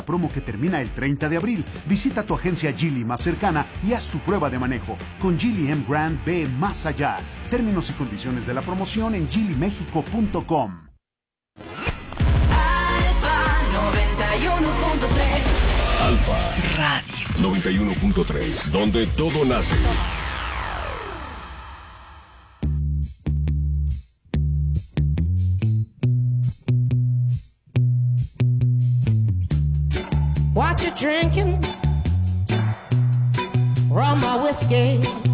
Promo que termina el 30 de abril. Visita tu agencia Geely más cercana y haz tu prueba de manejo. Con Geely M Grand ve más allá. Términos y condiciones de la promoción en geelymexico.com. Alfa 91.3. Alfa Radio 91.3, donde todo nace. What you drinking? Rum or whiskey?